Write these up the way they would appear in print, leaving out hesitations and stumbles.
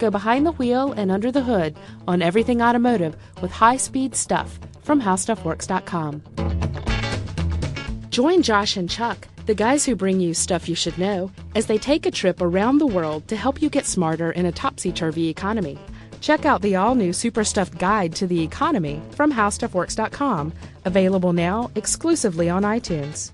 Go behind the wheel and under the hood on everything automotive with high-speed stuff from HowStuffWorks.com. Join Josh and Chuck, the guys who bring you stuff you should know, as they take a trip around the world to help you get smarter in a topsy-turvy economy. Check out the all-new Super Stuffed Guide to the Economy from HowStuffWorks.com, available now exclusively on iTunes.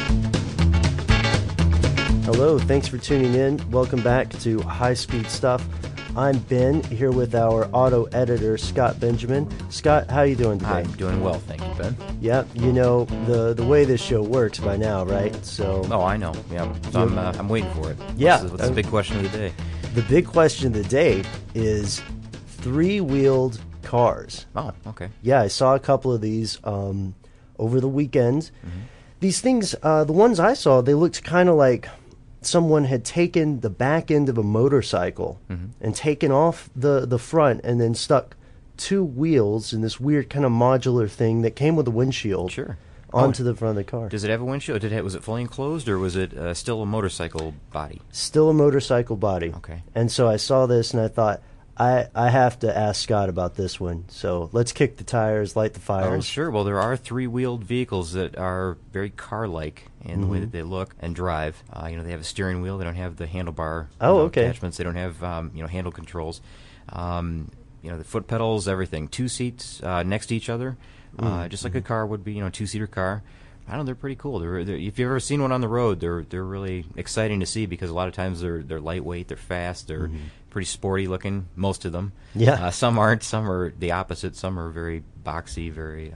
Hello, thanks for tuning in. Welcome back to High Speed Stuff. I'm Ben, here with our auto editor, Scott Benjamin. Scott, how are you doing today? I'm doing well, thank you, Ben. Yeah, you know the way this show works by now, right? So. Oh, I know. Yeah, so I'm waiting for it. Yeah. What's the big question of the day? The big question of the day is three-wheeled cars. Oh, okay. Yeah, I saw a couple of these over the weekend. Mm-hmm. These things, the ones I saw, they looked kind of like someone had taken the back end of a motorcycle and taken off the front and then stuck two wheels in this weird kind of modular thing that came with a windshield onto the front of the car. Does it have a windshield? Was it fully enclosed, or was it still a motorcycle body? Still a motorcycle body. Okay. And so I saw this and I thought, I have to ask Scott about this one. So let's kick the tires, light the fires. Oh, sure. Well, there are three-wheeled vehicles that are very car-like in the way that they look and drive. They have a steering wheel. They don't have the handlebar attachments. They don't have handle controls. The foot pedals, everything. Two seats next to each other, just like a car would be. Two-seater car. I don't know, they're pretty cool. They're, if you've ever seen one on the road, they're really exciting to see because a lot of times they're lightweight, they're fast, they're pretty sporty looking. Most of them. Yeah. Some aren't. Some are the opposite. Some are very boxy, very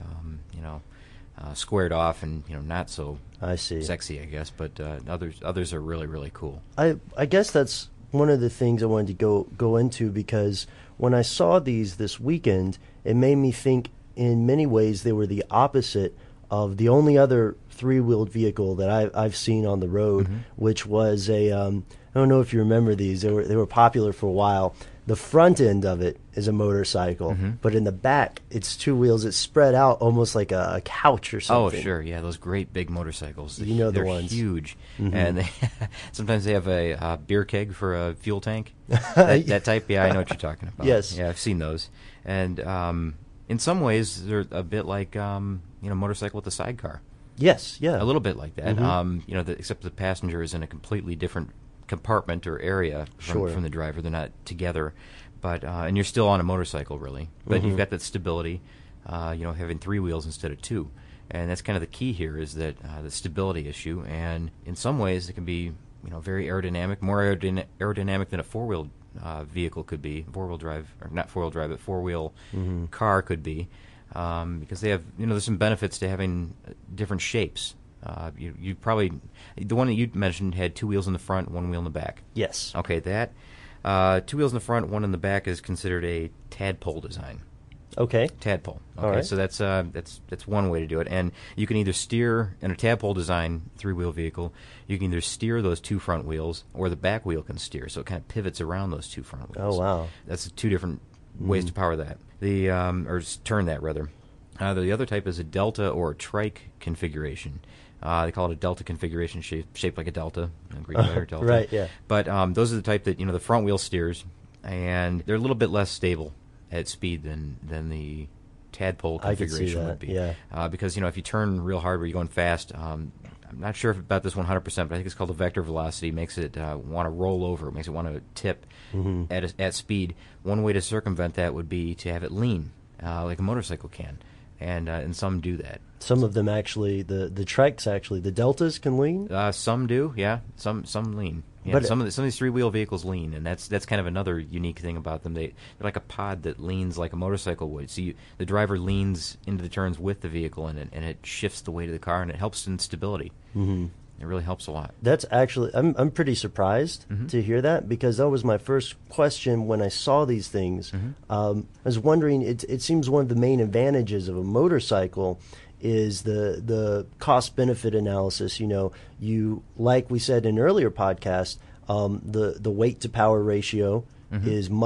squared off, and not so sexy, I guess. But others are really, really cool. I guess that's one of the things I wanted to go into because when I saw these this weekend, it made me think in many ways they were the opposite of the only other three-wheeled vehicle that I've seen on the road, which was I don't know if you remember these. They were popular for a while. The front end of it is a motorcycle, but in the back, it's two wheels. It's spread out almost like a couch or something. Oh, sure, yeah, those great big motorcycles. You know the they're ones. Huge, and sometimes they have a beer keg for a fuel tank. That type, yeah, I know what you're talking about. Yes. Yeah, I've seen those, and in some ways, they're a bit like motorcycle with a sidecar. Yes, yeah. A little bit like that. Except the passenger is in a completely different compartment or area from the driver. They're not together, but and you're still on a motorcycle, really. But you've got that stability, having three wheels instead of two. And that's kind of the key here is that the stability issue. And in some ways, it can be very aerodynamic, more aerodynamic than a four-wheel vehicle could be, four-wheel drive, or not four-wheel drive, but four-wheel car could be, because they have, there's some benefits to having different shapes. You probably, the one that you mentioned had two wheels in the front, one wheel in the back. Yes. Okay, that two wheels in the front, one in the back is considered a tadpole design. Okay. Tadpole. Okay, all right. So that's one way to do it, and you can either steer in a tadpole design three-wheel vehicle. You can either steer those two front wheels, or the back wheel can steer, so it kind of pivots around those two front wheels. Oh wow. That's two different ways to power that. Or turn that rather. The other type is a delta or a trike configuration. They call it a delta configuration, shaped like a delta, a Greek letter delta. Right, yeah. But those are the type that the front wheel steers, and they're a little bit less stable at speed than the tadpole configuration would be. Yeah. Because if you turn real hard, where you're going fast, I'm not sure about this 100%, but I think it's called the vector velocity. Makes it want to roll over. It makes it want to tip at speed. One way to circumvent that would be to have it lean, like a motorcycle can. And some do that. Some of them actually, the trikes actually, the deltas can lean? Some do, yeah. Some lean. Yeah, But some of these three-wheel vehicles lean, and that's kind of another unique thing about them. They're like a pod that leans like a motorcycle would. So the driver leans into the turns with the vehicle, and it shifts the weight of the car, and it helps in stability. Mm-hmm. It really helps a lot. That's actually, I'm pretty surprised to hear that, because that was my first question when I saw these things. I was wondering, it seems one of the main advantages of a motorcycle is the cost-benefit analysis. You like we said in an earlier podcast, the weight-to-power ratio is much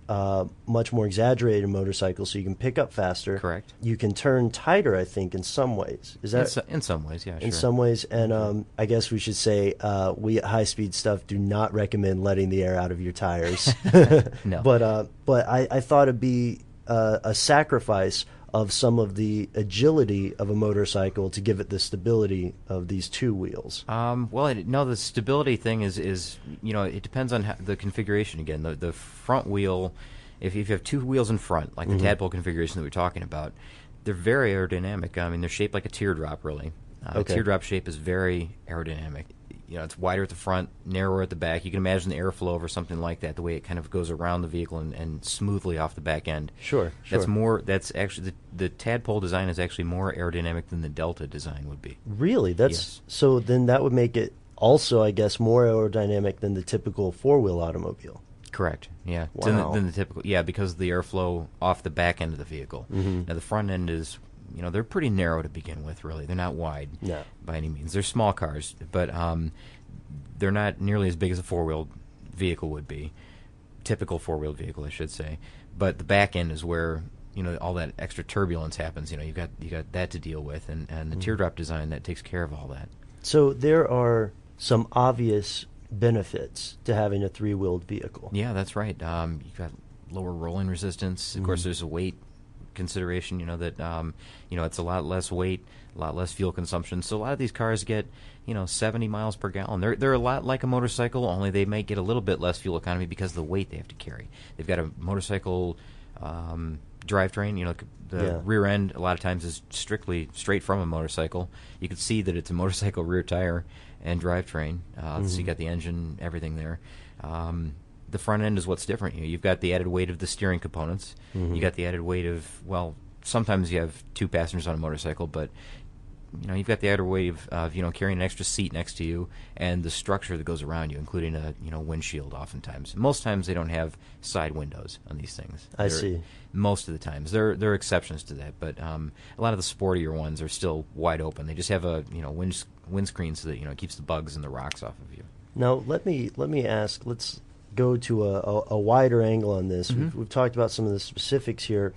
much more exaggerated motorcycle, so you can pick up faster. Correct. You can turn tighter, I think, in some ways. Is that in some ways? Yeah, in sure. some ways? And I guess we should say we at High Speed Stuff do not recommend letting the air out of your tires. No. But I thought it'd be a sacrifice of some of the agility of a motorcycle to give it the stability of these two wheels. The stability thing is it depends on the configuration. Again, the front wheel, if you have two wheels in front, like the Tadpole configuration that we're talking about, they're very aerodynamic. I mean, they're shaped like a teardrop, really. Okay. The teardrop shape is very aerodynamic. It's wider at the front, narrower at the back. You can imagine the airflow over something like that, the way it kind of goes around the vehicle and smoothly off the back end. Sure. That's actually, the Tadpole design is actually more aerodynamic than the Delta design would be. Really? Yes. So then that would make it also, I guess, more aerodynamic than the typical four-wheel automobile. Correct. Yeah. Wow. Than the typical. Yeah, because of the airflow off the back end of the vehicle. Mm-hmm. Now the front end is, they're pretty narrow to begin with. Really, they're not wide by any means. They're small cars, but they're not nearly as big as a four-wheel vehicle would be. Typical four-wheel vehicle, I should say. But the back end is where all that extra turbulence happens. You got that to deal with, and the teardrop design that takes care of all that. So there are some obvious benefits to having a three-wheeled vehicle. Yeah, that's right. You've got lower rolling resistance. Of course, there's a weight consideration. It's a lot less weight, a lot less fuel consumption. So a lot of these cars get 70 miles per gallon. They're a lot like a motorcycle, only they might get a little bit less fuel economy because of the weight they have to carry. They've got a motorcycle drivetrain. The rear end a lot of times is strictly straight from a motorcycle. You can see that it's a motorcycle rear tire and drivetrain. So you got the engine, everything there. The front end is what's different. You've got the added weight of the steering components. You got the added weight of, sometimes you have two passengers on a motorcycle, but you've got the added weight of carrying an extra seat next to you and the structure that goes around you, including a windshield. Oftentimes, most times they don't have side windows on these things. I see. Most of the times, there are exceptions to that, but a lot of the sportier ones are still wide open. They just have a windscreen so that it keeps the bugs and the rocks off of you. Now let me ask. Let's go to a wider angle on this. We've talked about some of the specifics here,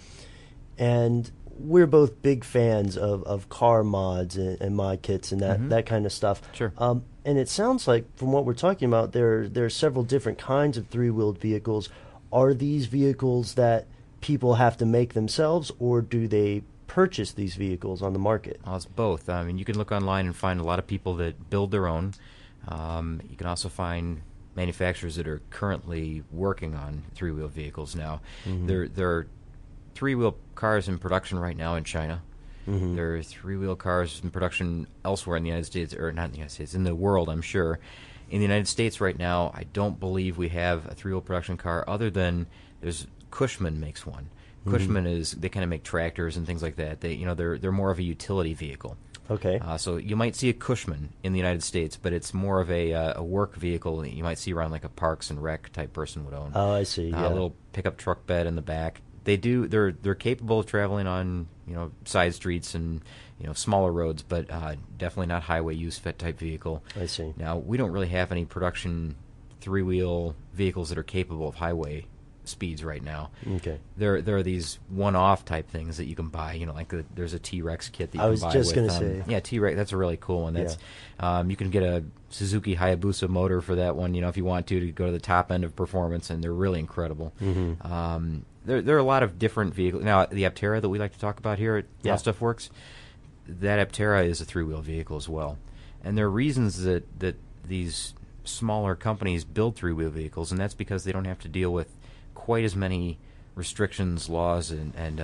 and we're both big fans of car mods and mod kits and that kind of stuff. Sure. And it sounds like from what we're talking about, there are several different kinds of three-wheeled vehicles. Are these vehicles that people have to make themselves, or do they purchase these vehicles on the market? Well, it's both. I mean, you can look online and find a lot of people that build their own. You can also find manufacturers that are currently working on three-wheel vehicles now. There are three-wheel cars in production right now in China. There are three-wheel cars in production elsewhere in the United States, or not in the United States, in the world, I'm sure. In the United States right now, I don't believe we have a three-wheel production car other than Cushman makes one. Cushman they kind of make tractors and things like that. They're more of a utility vehicle. Okay. So you might see a Cushman in the United States, but it's more of a work vehicle that you might see around like a Parks and Rec type person would own. Oh, I see. A little pickup truck bed in the back. They're capable of traveling on side streets and smaller roads, but definitely not highway use fit type vehicle. I see. Now we don't really have any production three-wheel vehicles that are capable of highway speeds right now. Okay. There are these one-off type things that you can buy. There's a T-Rex kit that you can buy. I was just going to say. Yeah, T-Rex. That's a really cool one. That's you can get a Suzuki Hayabusa motor for that one. If you want to go to the top end of performance, and they're really incredible. There are a lot of different vehicles. Now, the Aptera that we like to talk about here at How Stuff Works, that Aptera is a three-wheel vehicle as well. And there are reasons that these smaller companies build three-wheel vehicles, and that's because they don't have to deal with quite as many restrictions, laws, and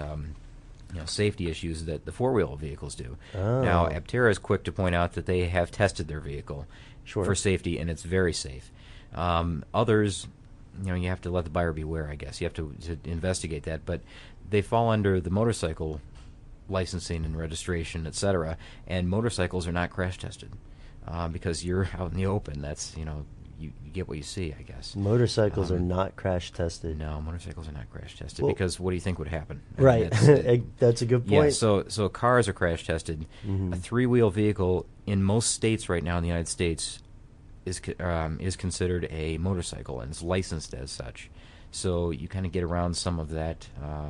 safety issues that the four-wheel vehicles do. Oh. Now, Aptera is quick to point out that they have tested their vehicle for safety, and it's very safe. Others, you have to let the buyer beware, I guess. You have to investigate that, but they fall under the motorcycle licensing and registration, etc., and motorcycles are not crash tested because you're out in the open. That's, you get what you see, I guess. Motorcycles are not crash tested. No, motorcycles are not crash tested because what do you think would happen? Right. That's a good point. Yeah, so cars are crash tested. A three-wheel vehicle in most states right now in the United States is considered a motorcycle and is licensed as such. So you kind of get around some of that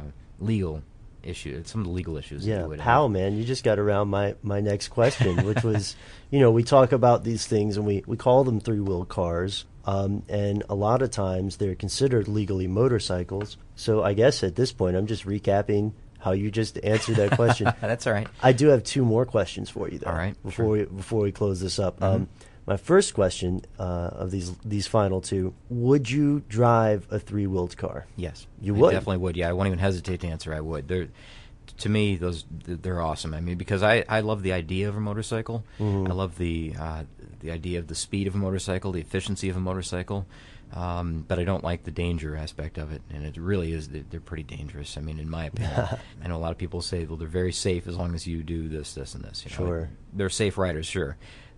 legal issue, some of the legal issues. Yeah, that you would how, have. man? You just got around my next question, which was, we talk about these things and we call them three-wheel cars, and a lot of times they're considered legally motorcycles. So I guess at this point I'm just recapping how you just answered that question. That's all right. I do have two more questions for you, though. All right, before we close this up. Mm-hmm. My first question of these final two: would you drive a three-wheeled car? Yes, You I would? definitely would. Yeah, I won't even hesitate to answer. I would. To me, they're awesome. I mean, because I love the idea of a motorcycle. I love the idea of the speed of a motorcycle, the efficiency of a motorcycle. But I don't like the danger aspect of it, and it really is. They're pretty dangerous. I mean, in my opinion, I know a lot of people say, well, they're very safe as long as you do this, this, and this. Sure. They're safe riders, sure.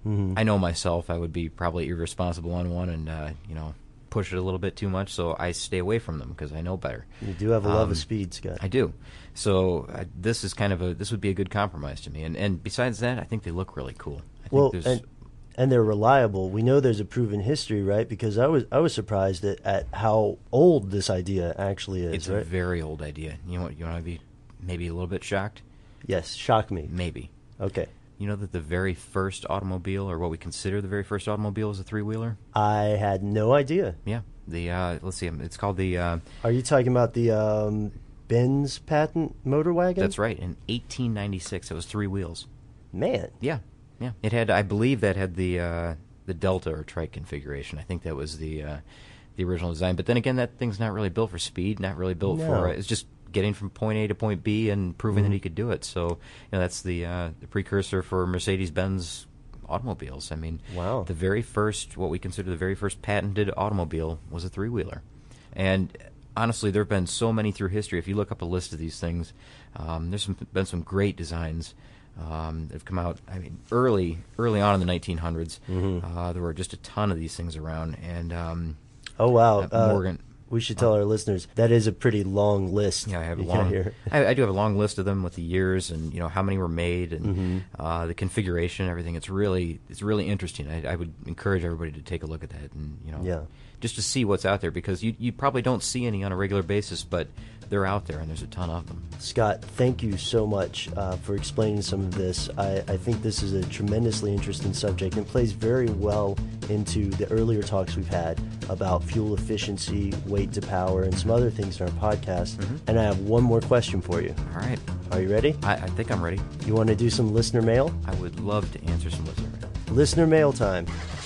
I know myself, I would be probably irresponsible on one and, push it a little bit too much, so I stay away from them because I know better. You do have a love of speed, Scott. I do. So this is this would be a good compromise to me. And besides that, I think they look really cool. I think and they're reliable. We know there's a proven history, right? Because I was surprised at how old this idea actually is. It's right? a very old idea. You want to be maybe a little bit shocked? Yes, shock me. Maybe. Okay. You know that the very first automobile, or what we consider the very first automobile, was a three-wheeler? I had no idea. Yeah. Let's see, it's called the... Are you talking about the Benz patent motor wagon? That's right. In 1896, it was three wheels. Man. Yeah. It had, I believe, that had the Delta or trike configuration. I think that was the original design. But then again, that thing's not really built for speed. Not really built for. It's just getting from point A to point B and proving that he could do it. So that's the precursor for Mercedes-Benz automobiles. I mean, wow. The very first, what we consider the very first patented automobile, was a three-wheeler. And honestly, there have been so many through history. If you look up a list of these things, there's been some great designs that have come out. I mean, early on in the 1900s, there were just a ton of these things around. And oh wow, Morgan. We should tell our listeners that is a pretty long list. Yeah, I have a long. I do have a long list of them with the years and how many were made and the configuration, and everything. It's really interesting. I would encourage everybody to take a look at that and just to see what's out there, because you probably don't see any on a regular basis, but they're out there and there's a ton of them. Scott, thank you so much for explaining some of this. I think this is a tremendously interesting subject and plays very well into the earlier talks we've had about fuel efficiency, weight to power, and some other things in our podcast. And I have one more question for you. All right. Are you ready? I think I'm ready. You want to do some listener mail? I would love to answer some listener mail. Listener mail time.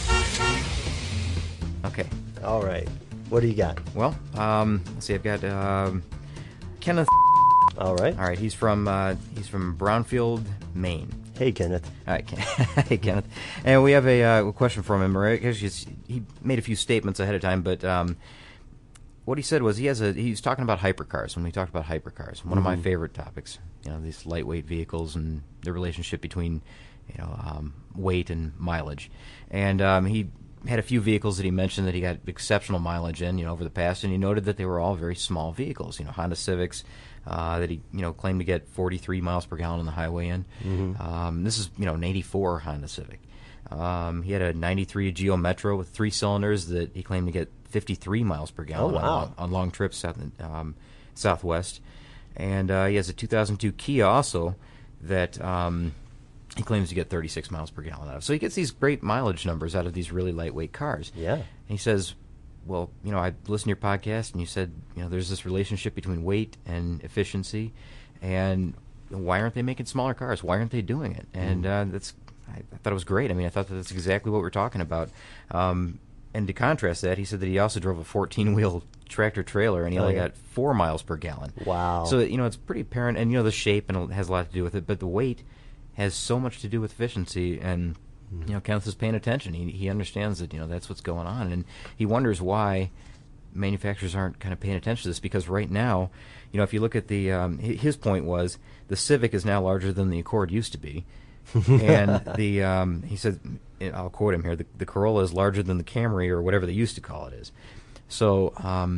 Okay. All right. What do you got? Well, let's see. I've got Kenneth. All right. All right. He's from Brownfield, Maine. Hey, Kenneth. All right, hey, Kenneth. And we have a question from him. He made a few statements ahead of time, but what he said was he was talking about hypercars. When we talked about hypercars, one of my favorite topics, these lightweight vehicles and the relationship between, weight and mileage. And he had a few vehicles that he mentioned that he got exceptional mileage in, over the past, and he noted that they were all very small vehicles, Honda Civics, that he, claimed to get 43 miles per gallon on the highway in. This is, an 84 Honda Civic. He had a 93 Geo Metro with 3 cylinders that he claimed to get 53 miles per gallon on long trips southwest. And he has a 2002 Kia also that he claims to get 36 miles per gallon out of. So he gets these great mileage numbers out of these really lightweight cars. Yeah. And he says, well, I listened to your podcast, and you said, there's this relationship between weight and efficiency, and why aren't they making smaller cars? Why aren't they doing it? And I thought it was great. I mean, I thought that's exactly what we're talking about. And to contrast that, he said that he also drove a 14-wheel tractor-trailer, and he only got 4 miles per gallon. Wow. So, it's pretty apparent, and, the shape and it has a lot to do with it, but the weight has so much to do with efficiency, and Kenneth is paying attention. He understands that that's what's going on, and he wonders why manufacturers aren't kind of paying attention to this, because right now, if you look at the his point was the Civic is now larger than the Accord used to be, and the he said, I'll quote him here, the Corolla is larger than the Camry or whatever they used to call it is. So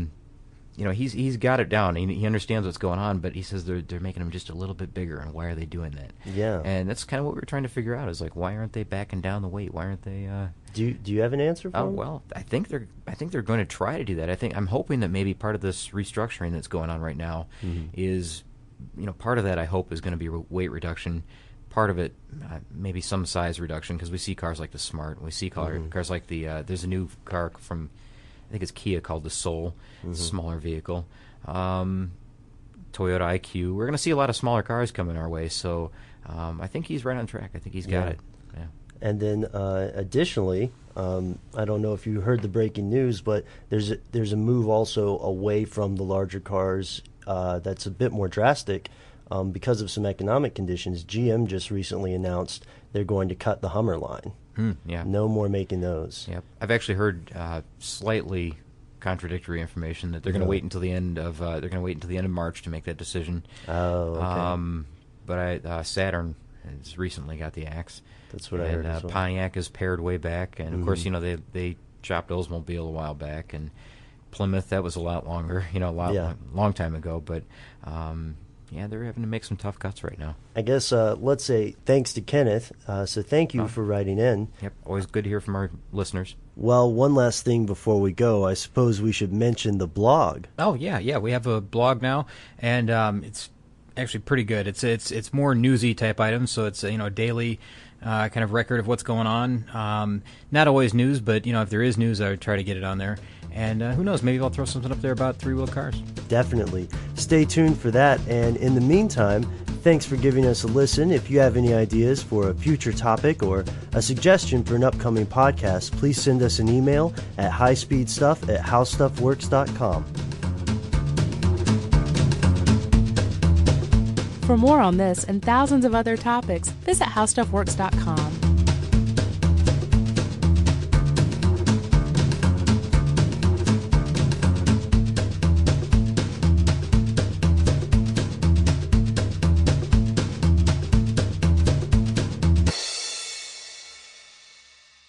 he's got it down. He understands what's going on, but he says they're making them just a little bit bigger, and why are they doing that? Yeah. And that's kind of what we were trying to figure out, is like, why aren't they backing down the weight? Why aren't they Do you have an answer for them? Well, I think they're going to try to do that. I'm hoping that maybe part of this restructuring that's going on right now is, part of that I hope is going to be weight reduction. Part of it, maybe some size reduction, because we see cars like the Smart. We see cars like the. There's a new car from, I think it's Kia, called the Soul, smaller vehicle. Toyota IQ. We're going to see a lot of smaller cars coming our way. So I think he's right on track. I think he's got it. Yeah. And then additionally, I don't know if you heard the breaking news, but there's a move also away from the larger cars that's a bit more drastic. Because of some economic conditions, GM just recently announced they're going to cut the Hummer line. Yeah. No more making those. Yep. I've actually heard slightly contradictory information that they're going to wait until the end of March to make that decision. Oh, okay. But Saturn has recently got the axe. That's what I heard as well. Pontiac is pared way back, and of course, they chopped Oldsmobile a while back, and Plymouth, that was a lot longer, long time ago, but. They're having to make some tough cuts right now. I guess let's say thanks to Kenneth. So thank you for writing in. Yep, always good to hear from our listeners. Well, one last thing before we go. I suppose we should mention the blog. Oh, yeah. We have a blog now, and it's actually pretty good. It's more newsy type items, so it's a daily kind of record of what's going on. Not always news, but if there is news, I would try to get it on there. And who knows, maybe I'll throw something up there about three-wheel cars. Definitely. Stay tuned for that. And in the meantime, thanks for giving us a listen. If you have any ideas for a future topic or a suggestion for an upcoming podcast, please send us an email at highspeedstuff@howstuffworks.com. For more on this and thousands of other topics, visit howstuffworks.com.